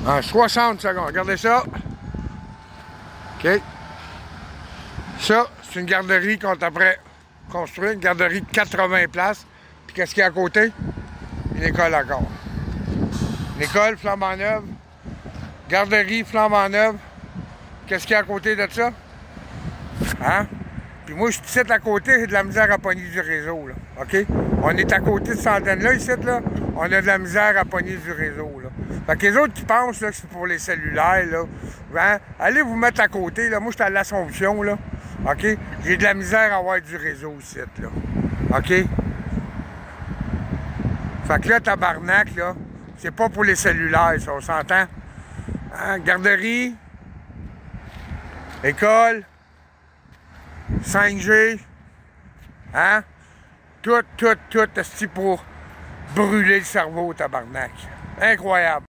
En 60 secondes. Regardez ça. OK. Ça, c'est une garderie qu'on est après construire. Une garderie de 80 places. Puis qu'est-ce qu'il y a à côté? Une école encore. Une école flambant neuve. Garderie flambant neuve. Qu'est-ce qu'il y a à côté de ça? Hein? Puis moi, je suis ici à côté, j'ai de la misère à pogner du réseau, là. OK? On est à côté de cette antenne-là, ici, là. On a de la misère à pogner du réseau, là. Fait que les autres qui pensent, là, que c'est pour les cellulaires, là, hein? Allez vous mettre à côté, là. Moi, je suis à l'Assomption, là. OK? J'ai de la misère à avoir du réseau ici, là. OK? Fait que là, tabarnak, là, c'est pas pour les cellulaires, ça, on s'entend? Hein? Garderie, école, 5G, hein? Tout, c'est pour brûler le cerveau, tabarnak. Incroyable.